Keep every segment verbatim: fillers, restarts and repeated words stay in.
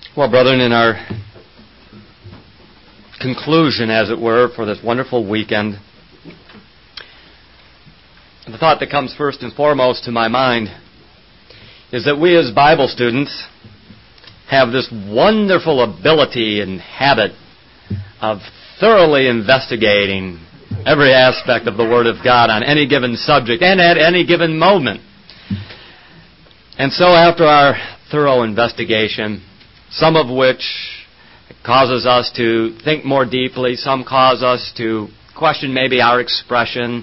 Well, brethren, in our conclusion, as it were, for this wonderful weekend, the thought that comes first and foremost to my mind is that we as Bible students have this wonderful ability and habit of thoroughly investigating every aspect of the Word of God on any given subject and at any given moment. And so after our thorough investigation, some of which causes us to think more deeply, some cause us to question maybe our expression.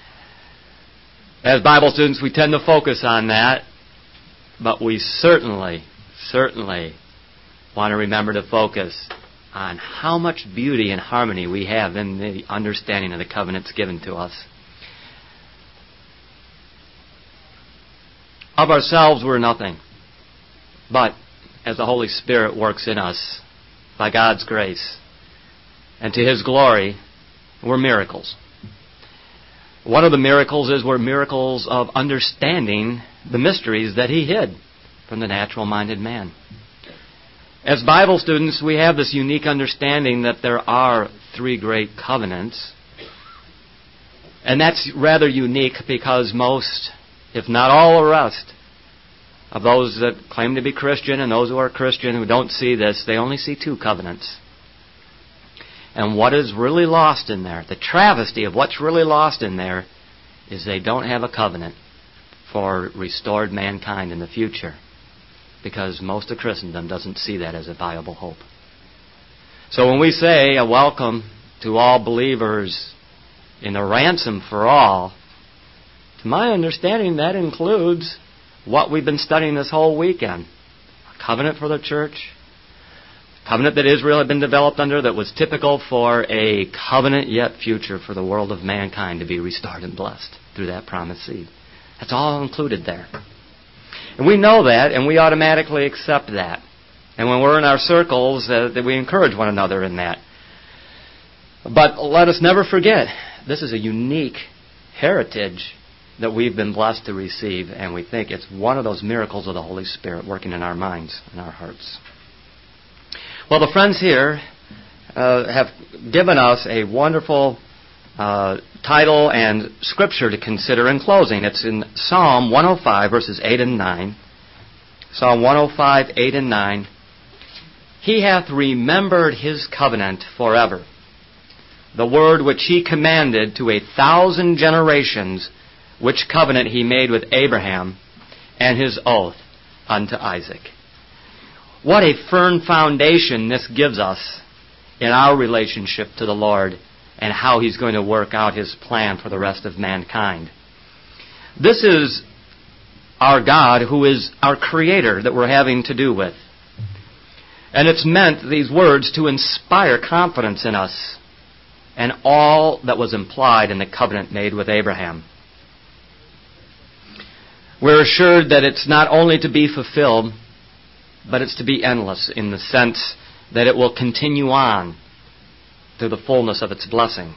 As Bible students, we tend to focus on that, but we certainly, certainly want to remember to focus on how much beauty and harmony we have in the understanding of the covenants given to us. Of ourselves, we're nothing. But as the Holy Spirit works in us, by God's grace, and to His glory, we're miracles. One of the miracles is we're miracles of understanding the mysteries that He hid from the natural-minded man. As Bible students, we have this unique understanding that there are three great covenants. And that's rather unique because most, if not all the rest, of those that claim to be Christian and those who are Christian who don't see this, they only see two covenants. And what is really lost in there, the travesty of what's really lost in there, is they don't have a covenant for restored mankind in the future. Because most of Christendom doesn't see that as a viable hope. So when we say a welcome to all believers in the ransom for all, to my understanding that includes what we've been studying this whole weekend. A covenant for the church, a covenant that Israel had been developed under that was typical for a covenant yet future for the world of mankind to be restored and blessed through that promised seed. That's all included there. And we know that, and we automatically accept that. And when we're in our circles, uh, that we encourage one another in that. But let us never forget, this is a unique heritage that we've been blessed to receive, and we think it's one of those miracles of the Holy Spirit working in our minds and our hearts. Well, the friends here uh, have given us a wonderful uh, title and scripture to consider in closing. It's in Psalm one oh five, verses eight and nine. Psalm one oh five, eight and nine. He hath remembered His covenant forever, the word which He commanded to a thousand generations, which covenant He made with Abraham, and His oath unto Isaac. What a firm foundation this gives us in our relationship to the Lord and how He's going to work out His plan for the rest of mankind. This is our God who is our Creator that we're having to do with. And it's meant, these words, to inspire confidence in us and all that was implied in the covenant made with Abraham. We're assured that it's not only to be fulfilled, but it's to be endless in the sense that it will continue on to the fullness of its blessing.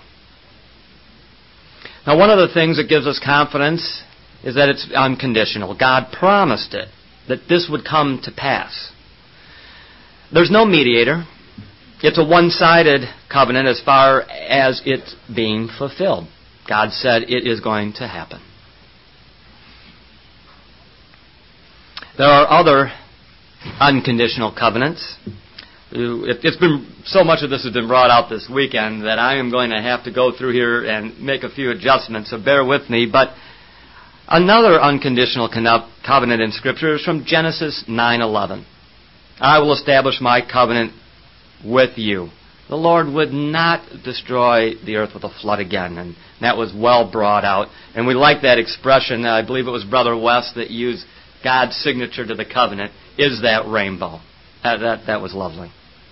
Now, one of the things that gives us confidence is that it's unconditional. God promised it, that this would come to pass. There's no mediator. It's a one-sided covenant as far as it's being fulfilled. God said it is going to happen. There are other unconditional covenants. It's been so much of this has been brought out this weekend that I am going to have to go through here and make a few adjustments, so bear with me. But another unconditional covenant in Scripture is from Genesis nine eleven. I will establish my covenant with you. The Lord would not destroy the earth with a flood again, and that was well brought out. And we like that expression. I believe it was Brother West that used God's signature to the covenant is that rainbow. That, that, that was lovely.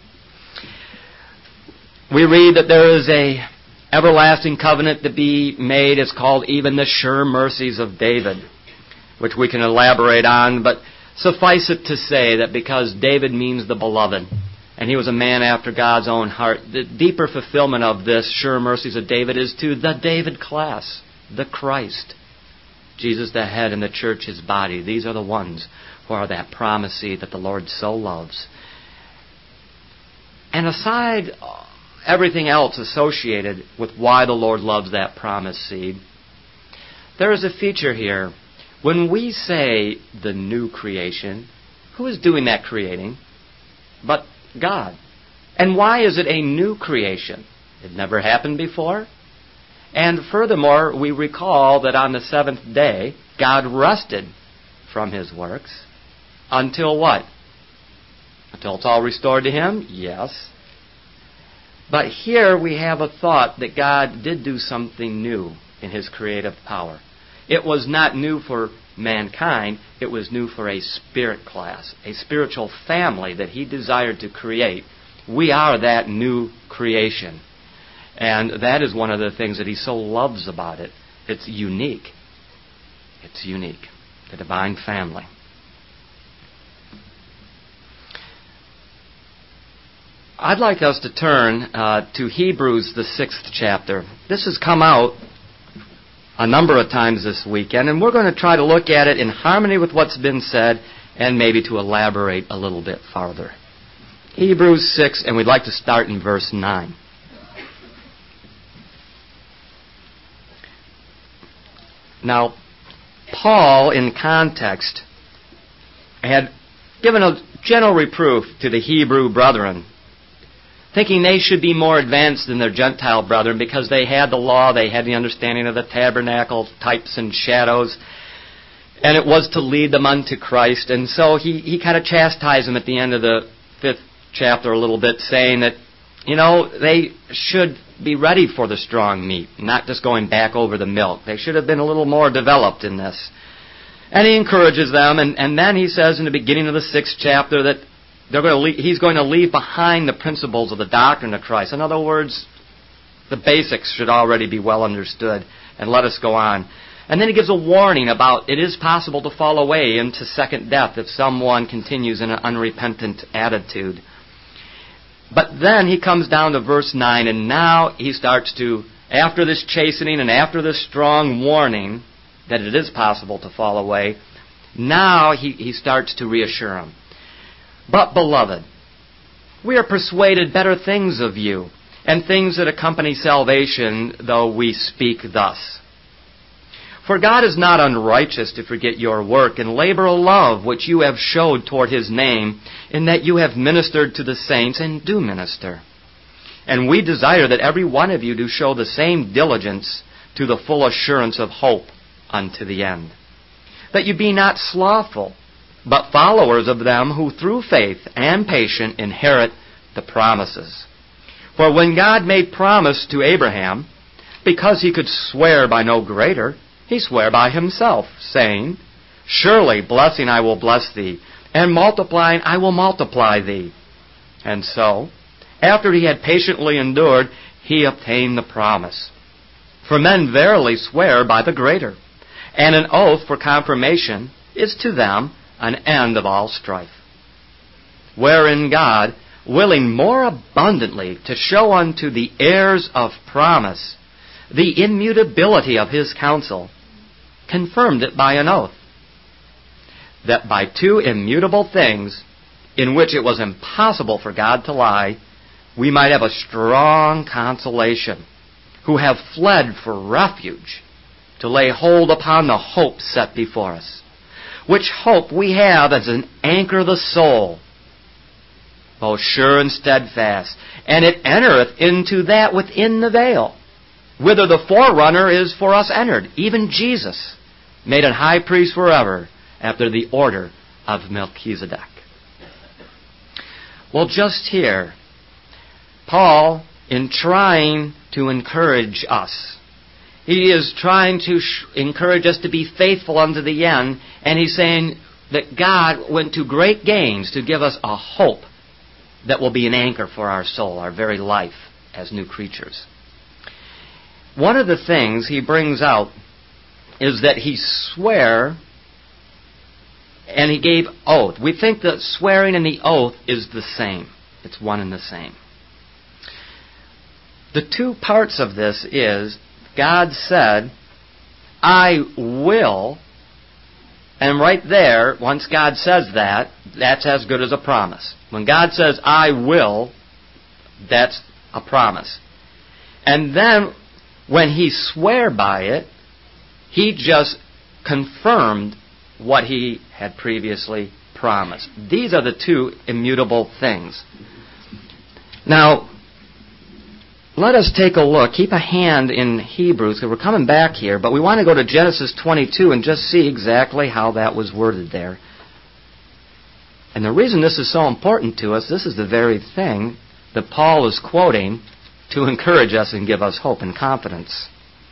We read that there is a everlasting covenant to be made. It's called even the sure mercies of David, which we can elaborate on. But suffice it to say that because David means the beloved, and he was a man after God's own heart, the deeper fulfillment of this sure mercies of David is to the David class, the Christ. Jesus the head and the church his body. These are the ones who are that promised seed that the Lord so loves. And aside everything else associated with why the Lord loves that promised seed, there is a feature here. When we say the new creation, who is doing that creating but God? And why is it a new creation? It never happened before. And furthermore, we recall that on the seventh day, God rested from His works until what? Until it's all restored to Him? Yes. But here we have a thought that God did do something new in His creative power. It was not new for mankind, it was new for a spirit class, a spiritual family that He desired to create. We are that new creation. And that is one of the things that He so loves about it. It's unique. It's unique. The divine family. I'd like us to turn uh, to Hebrews, the sixth chapter. This has come out a number of times this weekend, and we're going to try to look at it in harmony with what's been said and maybe to elaborate a little bit farther. Hebrews six, and we'd like to start in verse nine. Now, Paul, in context, had given a general reproof to the Hebrew brethren, thinking they should be more advanced than their Gentile brethren because they had the law, they had the understanding of the tabernacle, types and shadows, and it was to lead them unto Christ. And so he, he kind of chastised them at the end of the fifth chapter a little bit, saying that, you know, they should be ready for the strong meat, not just going back over the milk. They should have been a little more developed in this. And he encourages them, and, and then he says in the beginning of the sixth chapter that they're going to leave, he's going to leave behind the principles of the doctrine of Christ. In other words, the basics should already be well understood, and let us go on. And then he gives a warning about it is possible to fall away into second death if someone continues in an unrepentant attitude. But then he comes down to verse nine, and now he starts to, after this chastening and after this strong warning that it is possible to fall away, now he, he starts to reassure them. But, beloved, we are persuaded better things of you, and things that accompany salvation, though we speak thus. For God is not unrighteous to forget your work and labor of love which you have showed toward His name, in that you have ministered to the saints and do minister. And we desire that every one of you do show the same diligence to the full assurance of hope unto the end. That you be not slothful, but followers of them who through faith and patience inherit the promises. For when God made promise to Abraham, because he could swear by no greater, he sware by himself, saying, Surely blessing I will bless thee, and multiplying I will multiply thee. And so, after he had patiently endured, he obtained the promise. For men verily swear by the greater, and an oath for confirmation is to them an end of all strife. Wherein God, willing more abundantly to show unto the heirs of promise the immutability of His counsel, confirmed it by an oath, that by two immutable things, in which it was impossible for God to lie, we might have a strong consolation, who have fled for refuge, to lay hold upon the hope set before us, which hope we have as an anchor of the soul, both sure and steadfast, and it entereth into that within the veil, whither the forerunner is for us entered, even Jesus, made an high priest forever, after the order of Melchizedek. Well, just here, Paul, in trying to encourage us, he is trying to sh- encourage us to be faithful unto the end, and he's saying that God went to great gains to give us a hope that will be an anchor for our soul, our very life as new creatures. One of the things he brings out is that he swore and he gave oath. We think that swearing and the oath is the same. It's one and the same. The two parts of this is God said, I will, and right there, once God says that, that's as good as a promise. When God says, I will, That's a promise. And then when he swore by it, he just confirmed what he had previously promised. These are the two immutable things. Now, let us take a look. Keep a hand in Hebrews, because we're coming back here, but we want to go to Genesis twenty-two and just see exactly how that was worded there. And the reason this is so important to us, this is the very thing that Paul is quoting to encourage us and give us hope and confidence.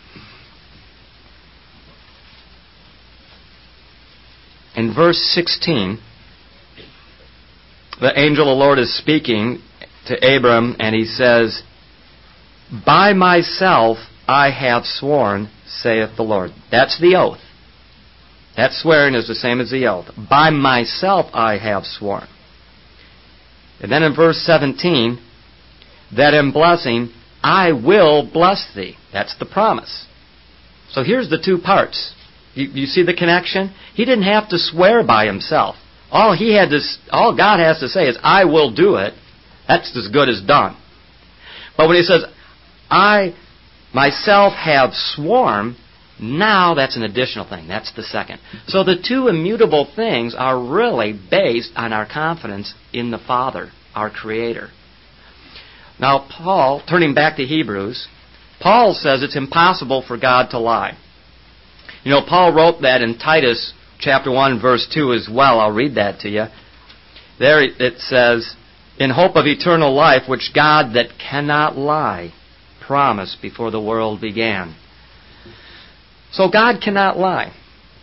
In verse sixteen, the angel of the Lord is speaking to Abram, and he says, "By myself I have sworn, saith the Lord." That's the oath. That swearing is the same as the oath. By myself I have sworn. And then in verse seventeen, that in blessing I will bless thee. That's the promise. So here's the two parts. You, you see the connection? He didn't have to swear by himself. All he had to, all God has to say is, "I will do it." That's as good as done. But when he says, "I myself have sworn," now that's an additional thing. That's the second. So the two immutable things are really based on our confidence in the Father, our Creator. Now, Paul, turning back to Hebrews, Paul says it's impossible for God to lie. You know, Paul wrote that in Titus chapter one, verse two as well. I'll read that to you. There it says, "In hope of eternal life, which God that cannot lie promised before the world began." So God cannot lie.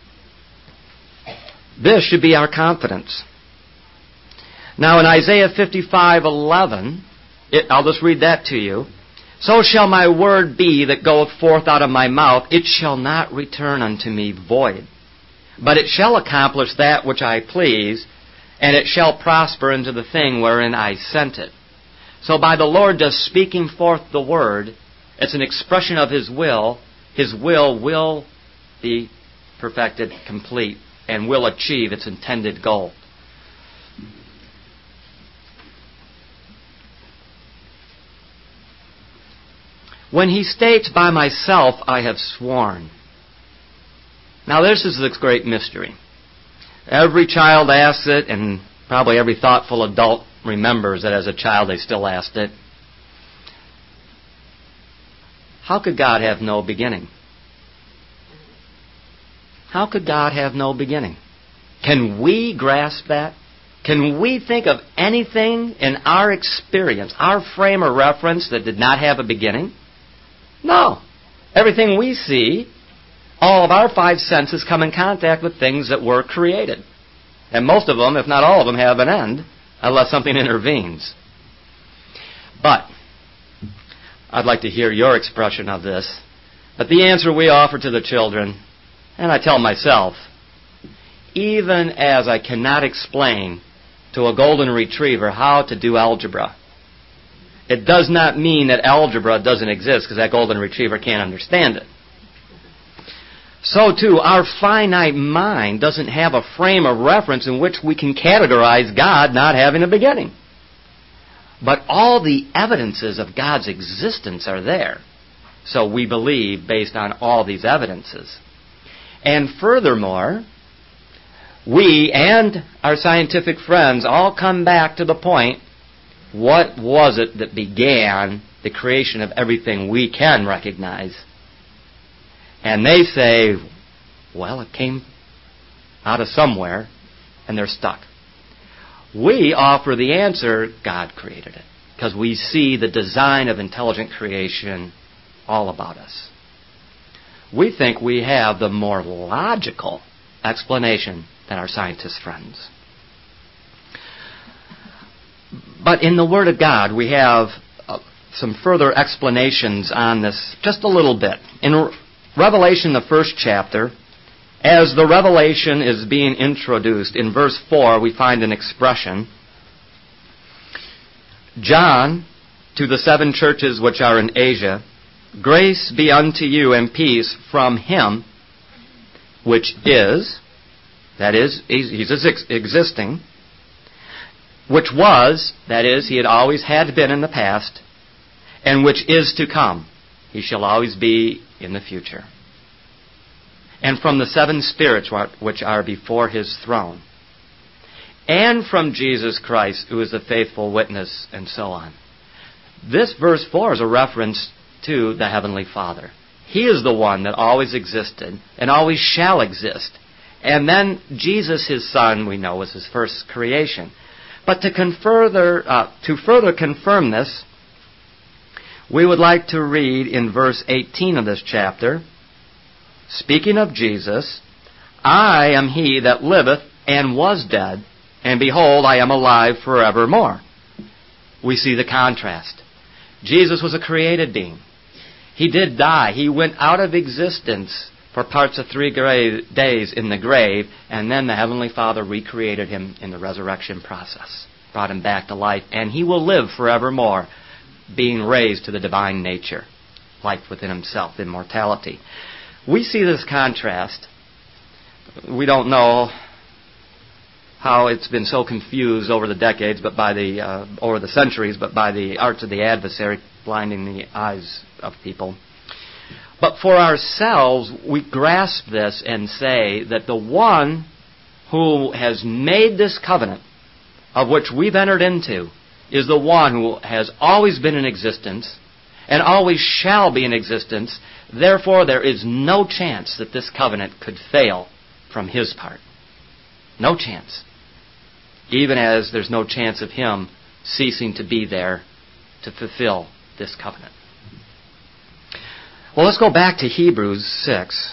This should be our confidence. Now in Isaiah fifty-five eleven, it, I'll just read that to you. "So shall my word be that goeth forth out of my mouth, it shall not return unto me void, but it shall accomplish that which I please, and it shall prosper into the thing wherein I sent it." So by the Lord just speaking forth the word, it's an expression of His will. His will will be perfected, complete, and will achieve its intended goal. When he states, "By myself I have sworn," now this is the great mystery. Every child asks it, and probably every thoughtful adult remembers that as a child they still asked it. How could God have no beginning? How could God have no beginning? Can we grasp that? Can we think of anything in our experience, our frame of reference, that did not have a beginning? No. Everything we see, all of our five senses come in contact with things that were created. And most of them, if not all of them, have an end, unless something intervenes. But I'd like to hear your expression of this. But the answer we offer to the children, and I tell myself, even as I cannot explain to a golden retriever how to do algebra, it does not mean that algebra doesn't exist, because that golden retriever can't understand it. So too, our finite mind doesn't have a frame of reference in which we can categorize God not having a beginning. But all the evidences of God's existence are there. So we believe based on all these evidences. And furthermore, we and our scientific friends all come back to the point, what was it that began the creation of everything we can recognize? And they say, well, it came out of somewhere, and they're stuck. We offer the answer, God created it, because we see the design of intelligent creation all about us. We think we have the more logical explanation than our scientist friends. But in the Word of God, we have uh, some further explanations on this, just a little bit. In Revelation, the first chapter, as the revelation is being introduced, in verse four, we find an expression. "John, to the seven churches which are in Asia, grace be unto you and peace from Him, which is," that is, He's existing, which was, that is, he had always had been in the past, and which is to come. He shall always be in the future. And from the seven spirits which are before his throne. And from Jesus Christ, who is the faithful witness, and so on. This verse four is a reference to the Heavenly Father. He is the one that always existed and always shall exist. And then Jesus, his Son, we know, was his first creation. But to, further, uh, to further confirm this, we would like to read in verse eighteen of this chapter, speaking of Jesus, I am he that liveth and was dead, and behold, I am alive forevermore. We see the contrast. Jesus was a created being. He did die. He went out of existence for parts of three grave days in the grave, and then the Heavenly Father recreated him in the resurrection process, brought him back to life, and he will live forevermore, being raised to the divine nature, life within himself, immortality. We see this contrast. We don't know how it's been so confused over the decades, but by the uh, over the centuries, but by the arts of the adversary blinding the eyes of people. But for ourselves, we grasp this and say that the one who has made this covenant, of which we've entered into, is the one who has always been in existence and always shall be in existence. Therefore, there is no chance that this covenant could fail from his part. No chance. Even as there's no chance of him ceasing to be there to fulfill this covenant. Well, let's go back to Hebrews six.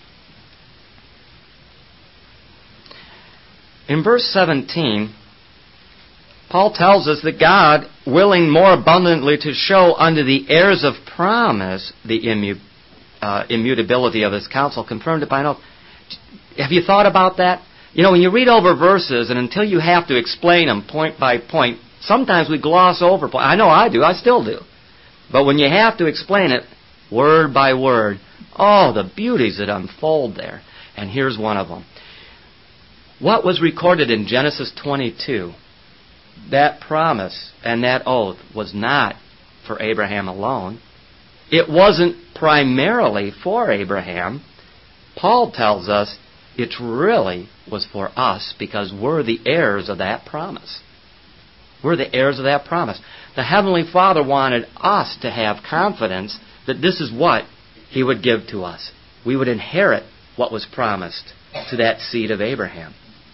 In verse seventeen, Paul tells us that God, willing more abundantly to show unto the heirs of promise the immu- uh, immutability of his counsel, confirmed it by an oath. Have you thought about that? You know, when you read over verses, and until you have to explain them point by point, sometimes we gloss over. I know I do. I still do. But when you have to explain it word by word, oh, the beauties that unfold there. And here's one of them. What was recorded in Genesis twenty-two, that promise and that oath was not for Abraham alone. It wasn't primarily for Abraham. Paul tells us it really was for us because we're the heirs of that promise. We're the heirs of that promise. The Heavenly Father wanted us to have confidence that this is what He would give to us. We would inherit what was promised to that seed of Abraham.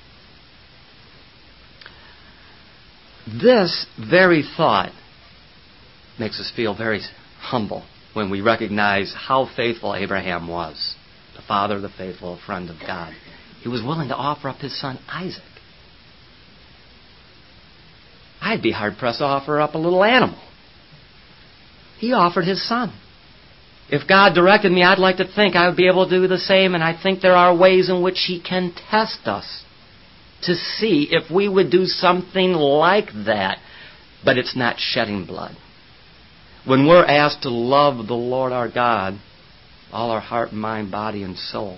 This very thought makes us feel very humble when we recognize how faithful Abraham was. The father of the faithful, a friend of God. He was willing to offer up his son Isaac. I'd be hard-pressed to offer up a little animal. He offered his son. If God directed me, I'd like to think I would be able to do the same, and I think there are ways in which He can test us to see if we would do something like that. But it's not shedding blood. When we're asked to love the Lord our God, all our heart, mind, body, and soul,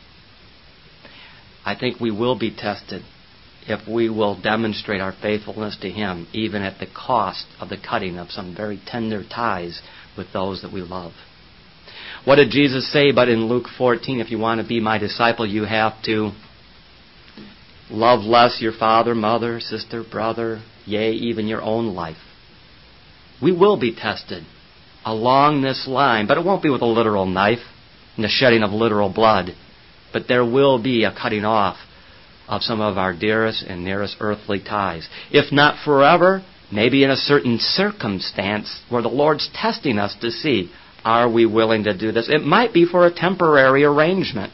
I think we will be tested if we will demonstrate our faithfulness to Him, even at the cost of the cutting of some very tender ties with those that we love. What did Jesus say? But in Luke fourteen, if you want to be my disciple, you have to love less your father, mother, sister, brother, yea, even your own life. We will be tested along this line, but it won't be with a literal knife and the shedding of literal blood. But there will be a cutting off of some of our dearest and nearest earthly ties. If not forever, maybe in a certain circumstance where the Lord's testing us to see, are we willing to do this? It might be for a temporary arrangement.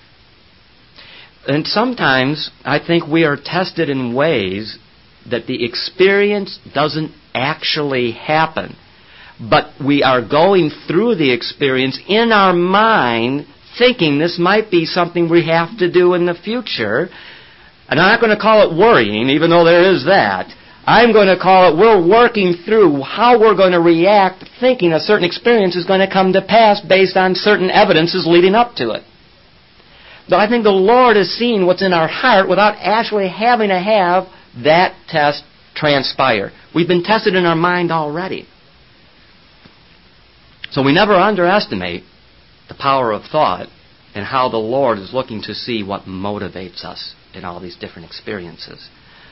And sometimes I think we are tested in ways that the experience doesn't actually happen. But we are going through the experience in our mind thinking this might be something we have to do in the future. And I'm not going to call it worrying, even though there is that. I'm going to call it we're working through how we're going to react, thinking a certain experience is going to come to pass based on certain evidences leading up to it. But I think the Lord is seeing what's in our heart without actually having to have that test transpire. We've been tested in our mind already. So we never underestimate the power of thought and how the Lord is looking to see what motivates us in all these different experiences.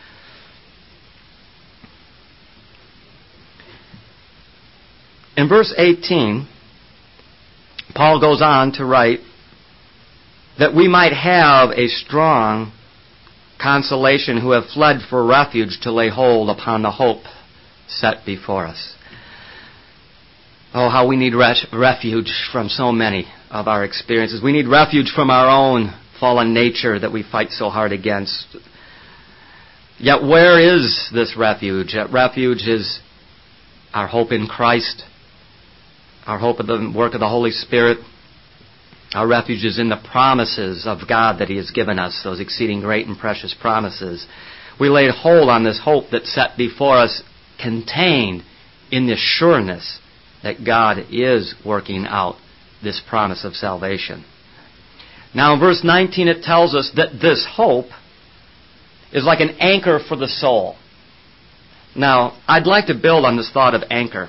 In verse eighteen, Paul goes on to write that we might have a strong consolation who have fled for refuge to lay hold upon the hope set before us. Oh, how we need res- refuge from so many of our experiences. We need refuge from our own fallen nature that we fight so hard against. Yet where is this refuge? That refuge is our hope in Christ, our hope of the work of the Holy Spirit. Our refuge is in the promises of God that He has given us, those exceeding great and precious promises. We laid hold on this hope that's set before us, contained in the sureness that God is working out this promise of salvation. Now in verse nineteen it tells us that this hope is like an anchor for the soul. Now, I'd like to build on this thought of anchor.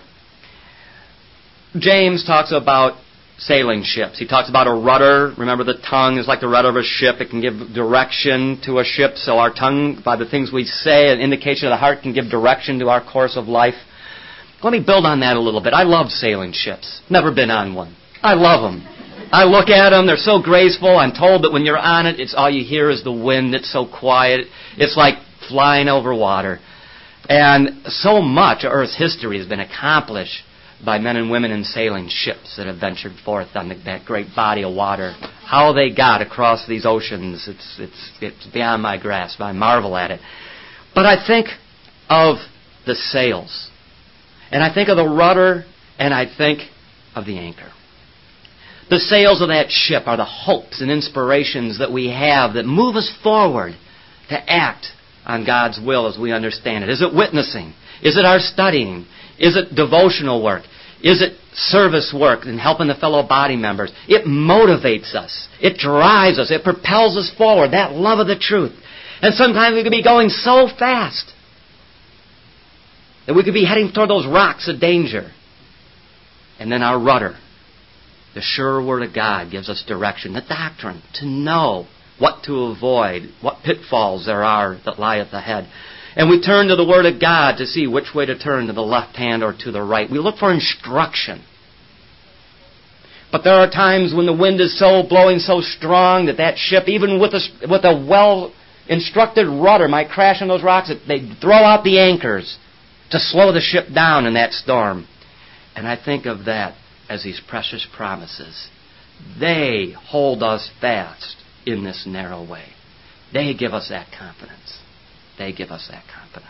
James talks about sailing ships. He talks about a rudder. Remember, the tongue is like the rudder of a ship. It can give direction to a ship. So our tongue, by the things we say, an indication of the heart, can give direction to our course of life. Let me build on that a little bit. I love sailing ships. Never been on one. I love them. I look at them. They're so graceful. I'm told that when you're on it, it's all you hear is the wind. It's so quiet. It's like flying over water. And so much of Earth's history has been accomplished by men and women in sailing ships that have ventured forth on the, that great body of water. How they got across these oceans, it's, it's, it's beyond my grasp. I marvel at it. But I think of the sails, and I think of the rudder, and I think of the anchor. The sails of that ship are the hopes and inspirations that we have that move us forward to act on God's will as we understand it. Is it witnessing? Is it our studying? Is it devotional work? Is it service work and helping the fellow body members? It motivates us. It drives us. It propels us forward, that love of the truth. And sometimes we could be going so fast that we could be heading toward those rocks of danger. And then our rudder, the sure Word of God, gives us direction, the doctrine, to know what to avoid, what pitfalls there are that lieth ahead. And we turn to the Word of God to see which way to turn, to the left hand or to the right. We look for instruction. But there are times when the wind is so blowing so strong that that ship, even with a, with a well-instructed rudder, might crash on those rocks. They throw out the anchors to slow the ship down in that storm. And I think of that as these precious promises. They hold us fast in this narrow way. They give us that confidence. They give us that confidence.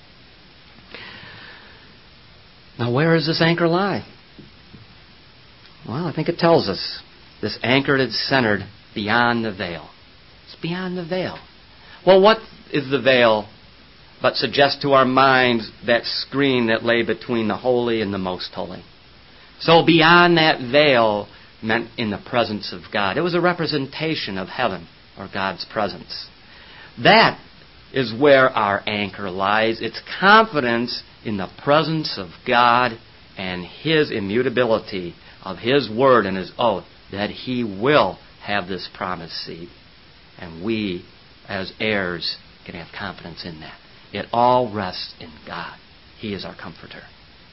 Now, where does this anchor lie? Well, I think it tells us. This anchor is centered beyond the veil. It's beyond the veil. Well, what is the veil but suggest to our minds that screen that lay between the holy and the most holy? So beyond that veil meant in the presence of God. It was a representation of heaven or God's presence. That is where our anchor lies. It's confidence in the presence of God and His immutability of His word and His oath that He will have this promised seed. And we, as heirs, can have confidence in that. It all rests in God. He is our comforter.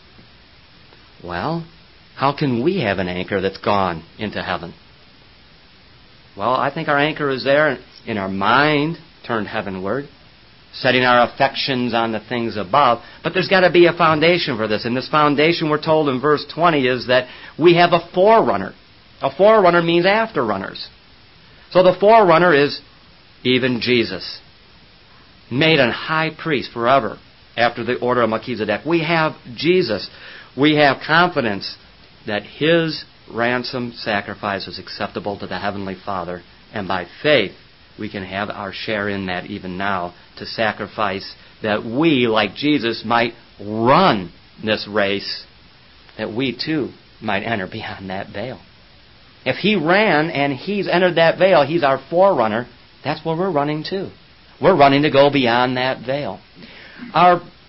Well, how can we have an anchor that's gone into heaven? Well, I think our anchor is there in our mind, turned heavenward, setting our affections on the things above. But there's got to be a foundation for this. And this foundation, we're told in verse twenty, is that we have a forerunner. A forerunner means afterrunners. So the forerunner is even Jesus, made a high priest forever after the order of Melchizedek. We have Jesus. We have confidence that His ransom sacrifice is acceptable to the Heavenly Father. And by faith, we can have our share in that even now, to sacrifice that we, like Jesus, might run this race, that we too might enter beyond that veil. If He ran and He's entered that veil, He's our forerunner, that's where we're running to. We're running to go beyond that veil. Our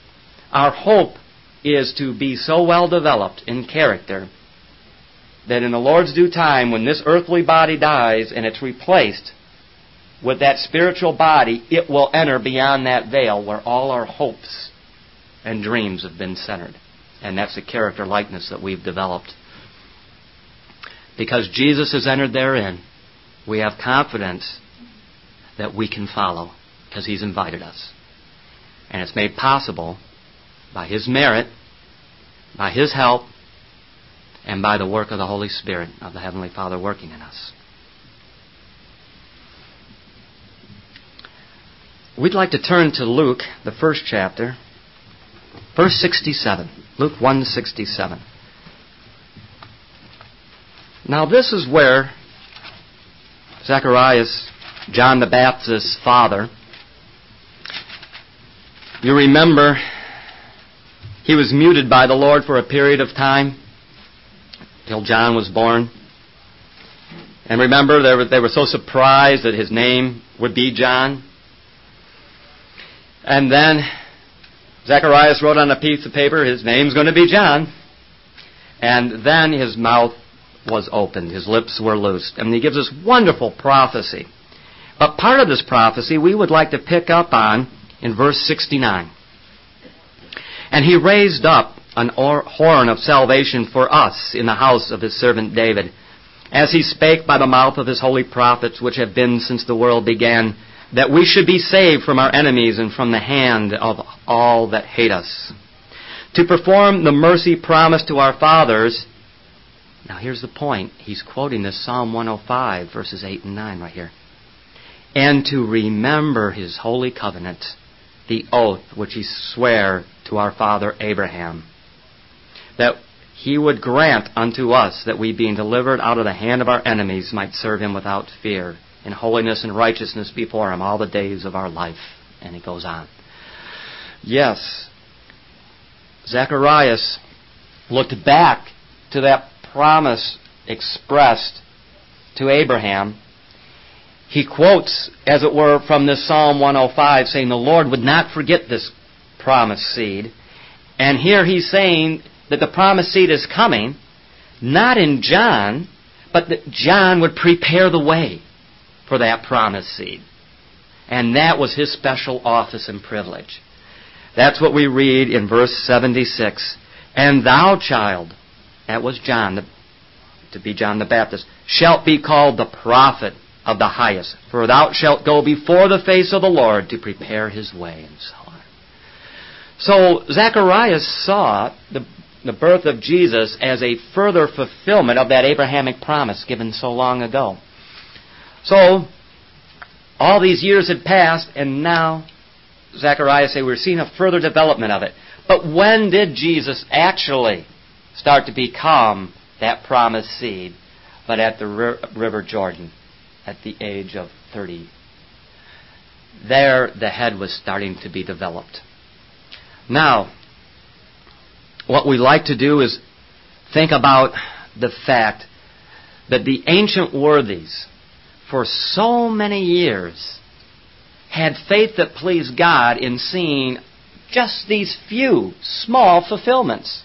Our hope is to be so well developed in character that in the Lord's due time, when this earthly body dies and it's replaced with that spiritual body, it will enter beyond that veil where all our hopes and dreams have been centered. And that's the character likeness that we've developed. Because Jesus has entered therein, we have confidence that we can follow because He's invited us. And it's made possible by His merit, by His help, and by the work of the Holy Spirit of the Heavenly Father working in us. We'd like to turn to Luke, the first chapter, verse sixty-seven. Luke one sixty-seven. Now this is where Zacharias, John the Baptist's father, you remember he was muted by the Lord for a period of time till John was born. And remember, they were, they were so surprised that his name would be John. And then Zacharias wrote on a piece of paper, his name's going to be John. And then his mouth was opened. His lips were loosed. And he gives us wonderful prophecy. But part of this prophecy we would like to pick up on in verse sixty-nine. And He raised up an or- horn of salvation for us in the house of His servant David, as He spake by the mouth of His holy prophets, which have been since the world began, that we should be saved from our enemies and from the hand of all that hate us, to perform the mercy promised to our fathers. Now here's the point. He's quoting this Psalm one oh five, verses eight and nine right here. And to remember His holy covenant, the oath which He sware to our father Abraham, that He would grant unto us that we, being delivered out of the hand of our enemies, might serve Him without fear, in holiness and righteousness before Him all the days of our life. And it goes on. Yes, Zacharias looked back to that promise expressed to Abraham. He quotes, as it were, from this Psalm one oh five, saying the Lord would not forget this promised seed. And here he's saying that the promised seed is coming, not in John, but that John would prepare the way for that promised seed. And that was his special office and privilege. That's what we read in verse seventy-six. And thou, child, that was John, the, to be John the Baptist, shalt be called the prophet of the highest, for thou shalt go before the face of the Lord to prepare His way, and so on. So Zacharias saw the, the birth of Jesus as a further fulfillment of that Abrahamic promise given so long ago. So all these years had passed, and now Zacharias say we're seeing a further development of it. But when did Jesus actually start to become that promised seed? But at the river Jordan, at the age of thirty. There the head was starting to be developed. Now, what we like to do is think about the fact that the ancient worthies, for so many years, had faith that pleased God in seeing just these few small fulfillments.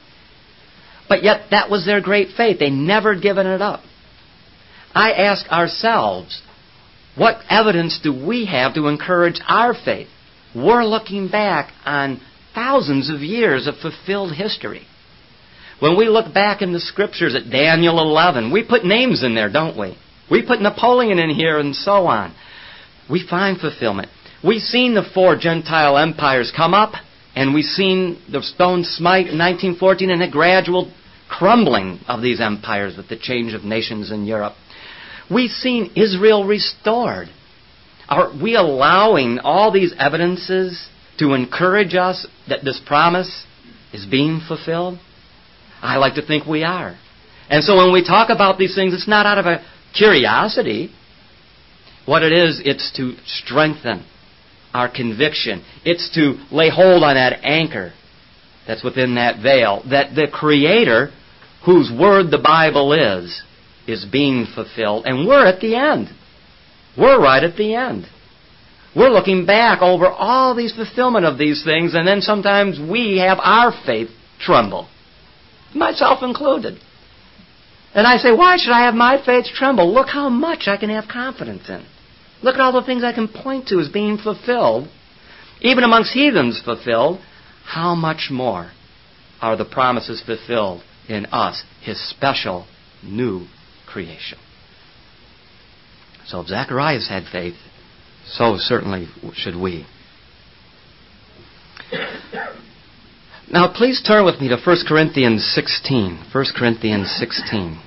But yet that was their great faith. They never given it up. I ask ourselves, what evidence do we have to encourage our faith? We're looking back on thousands of years of fulfilled history. When we look back in the Scriptures at Daniel eleven, we put names in there, don't we? We put Napoleon in here and so on. We find fulfillment. We've seen the four Gentile empires come up, and we've seen the stone smite in nineteen fourteen and a gradual crumbling of these empires with the change of nations in Europe. We've seen Israel restored. Are we allowing all these evidences to encourage us that this promise is being fulfilled? I like to think we are. And so when we talk about these things, it's not out of a curiosity. What it is, it's to strengthen our conviction. It's to lay hold on that anchor that's within that veil, that the Creator, whose Word the Bible is, is being fulfilled. And we're at the end. We're right at the end. We're looking back over all these fulfillment of these things, and then sometimes we have our faith tremble, myself included. And I say, why should I have my faith tremble? Look how much I can have confidence in. Look at all the things I can point to as being fulfilled, even amongst heathens fulfilled. How much more are the promises fulfilled in us, His special new creation? So if Zacharias had faith, so certainly should we. Now please turn with me to First Corinthians sixteen. First Corinthians sixteen.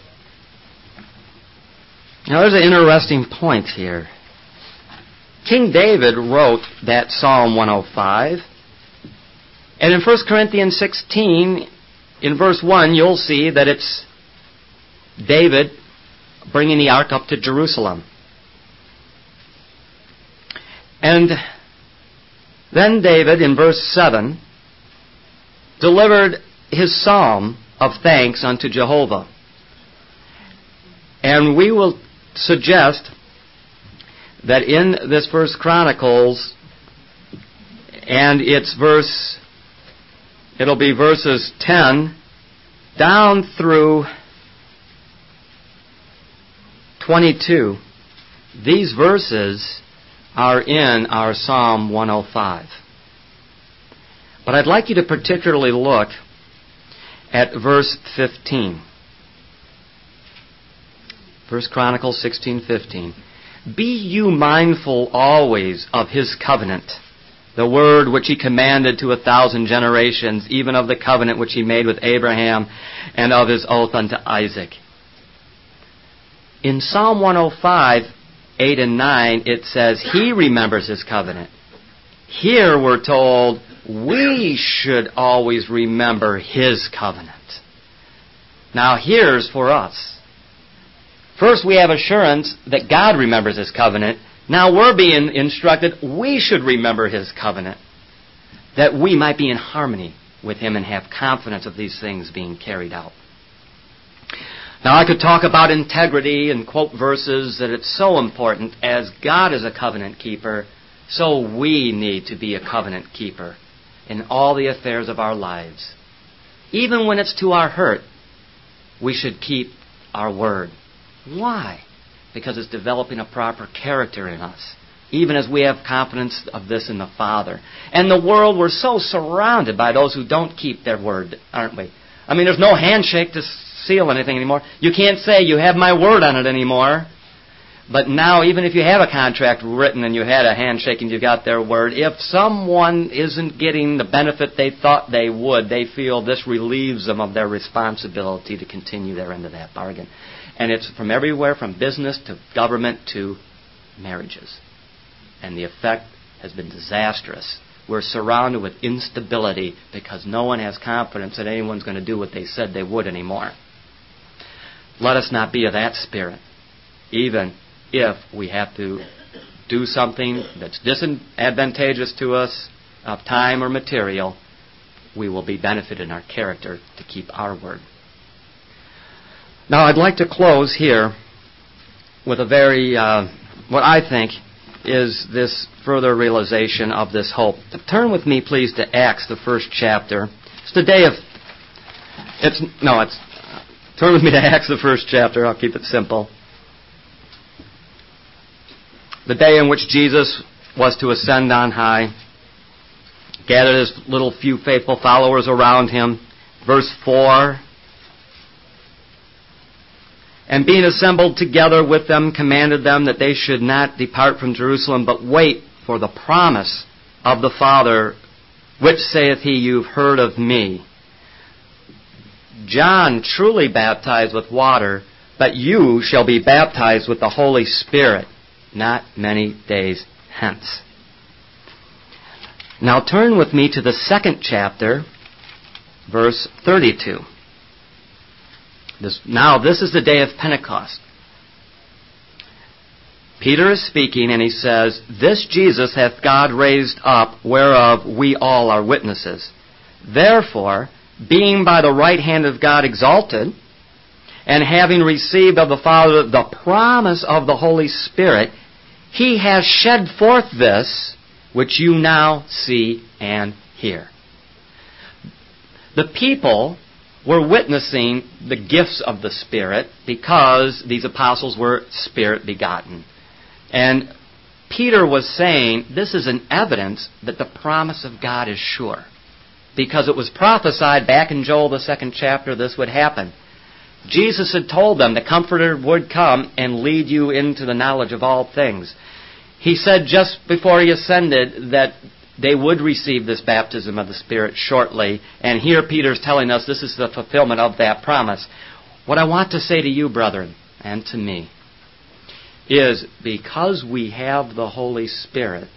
Now there's an interesting point here. King David wrote that Psalm one oh five. And in First Corinthians sixteen, in verse one, you'll see that it's David bringing the ark up to Jerusalem. And then David, in verse seven, delivered his psalm of thanks unto Jehovah. And we will suggest that in this First Chronicles, and it's verse, it'll be verses ten down through twenty-two. These verses are in our Psalm one oh five. But I'd like you to particularly look at verse fifteen. First Chronicles sixteen fifteen. Be you mindful always of His covenant, the word which He commanded to a thousand generations, even of the covenant which He made with Abraham, and of His oath unto Isaac. In Psalm one oh five, eight and nine, it says He remembers His covenant. Here we're told we should always remember His covenant. Now here's for us. First, we have assurance that God remembers His covenant. Now we're being instructed we should remember His covenant, that we might be in harmony with Him and have confidence of these things being carried out. Now I could talk about integrity and quote verses that it's so important. As God is a covenant keeper, so we need to be a covenant keeper in all the affairs of our lives. Even when it's to our hurt, we should keep our word. Why? Because it's developing a proper character in us, even as we have confidence of this in the Father. And the world, we're so surrounded by those who don't keep their word, aren't we? I mean, there's no handshake to seal anything anymore. You can't say, you have my word on it anymore. But now, even if you have a contract written and you had a handshake and you got their word, if someone isn't getting the benefit they thought they would, they feel this relieves them of their responsibility to continue their end of that bargain. And it's from everywhere, from business to government to marriages. And the effect has been disastrous. We're surrounded with instability because no one has confidence that anyone's going to do what they said they would anymore. Let us not be of that spirit. Even if we have to do something that's disadvantageous to us of time or material, we will be benefited in our character to keep our word. Now I'd like to close here with a very, uh, what I think is this further realization of this hope. Turn with me, please, to Acts, the first chapter. It's the day of, it's, no, it's, turn with me to Acts, the first chapter. I'll keep it simple. The day in which Jesus was to ascend on high, gathered his little few faithful followers around him. Verse four. And being assembled together with them, commanded them that they should not depart from Jerusalem, but wait for the promise of the Father, which saith he, you've heard of me. John truly baptized with water, but you shall be baptized with the Holy Spirit not many days hence. Now turn with me to the second chapter, verse thirty-two. This, now this is the day of Pentecost. Peter is speaking and he says, this Jesus hath God raised up, whereof we all are witnesses. Therefore, being by the right hand of God exalted, and having received of the Father the promise of the Holy Spirit, He has shed forth this which you now see and hear. The people were witnessing the gifts of the Spirit because these apostles were Spirit begotten. And Peter was saying this is an evidence that the promise of God is sure. Because it was prophesied back in Joel the second chapter this would happen. Jesus had told them the Comforter would come and lead you into the knowledge of all things. He said just before He ascended that they would receive this baptism of the Spirit shortly. And here Peter's telling us this is the fulfillment of that promise. What I want to say to you, brethren, and to me, is because we have the Holy Spirit,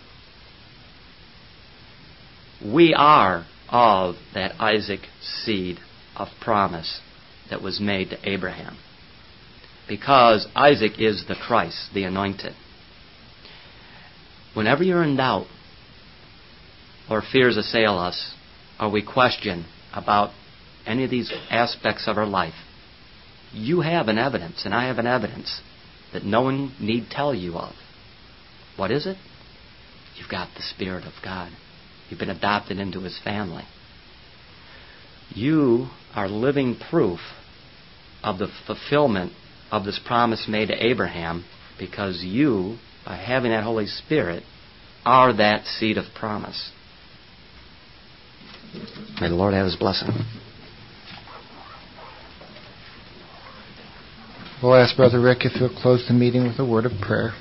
we are of that Isaac seed of promise that was made to Abraham. Because Isaac is the Christ, the anointed. Whenever you're in doubt, or fears assail us, or we question about any of these aspects of our life, you have an evidence, and I have an evidence, that no one need tell you of. What is it? You've got the Spirit of God. You've been adopted into His family. You are living proof of the fulfillment of this promise made to Abraham because you, by having that Holy Spirit, are that seed of promise. May the Lord have His blessing. We'll ask Brother Rick if he'll close the meeting with a word of prayer.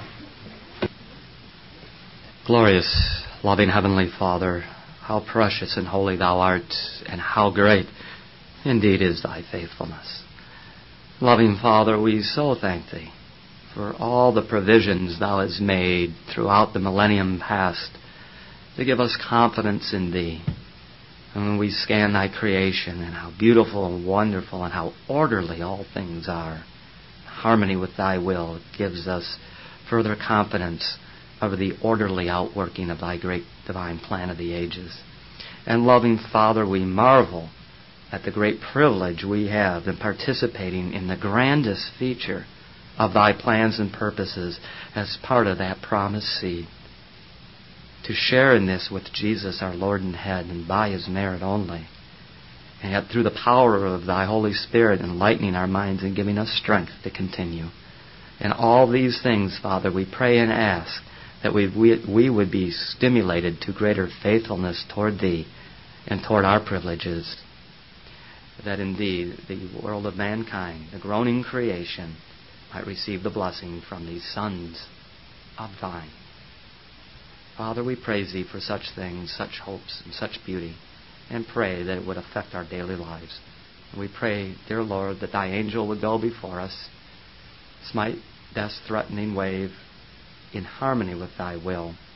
Glorious, loving Heavenly Father, how precious and holy Thou art, and how great indeed is Thy faithfulness. Loving Father, we so thank Thee for all the provisions Thou hast made throughout the millennium past to give us confidence in Thee. And when we scan Thy creation and how beautiful and wonderful and how orderly all things are, harmony with Thy will, it gives us further confidence of the orderly outworking of Thy great divine plan of the ages. And loving Father, we marvel at the great privilege we have in participating in the grandest feature of Thy plans and purposes as part of that promised seed. To share in this with Jesus, our Lord and Head, and by His merit only. And yet through the power of Thy Holy Spirit enlightening our minds and giving us strength to continue. In all these things, Father, we pray and ask that we, we, we would be stimulated to greater faithfulness toward Thee and toward our privileges. That indeed the world of mankind, the groaning creation, might receive the blessing from these sons of Thine. Father, we praise Thee for such things, such hopes, and such beauty, and pray that it would affect our daily lives. And we pray, dear Lord, that Thy angel would go before us, smite death's threatening wave in harmony with Thy will,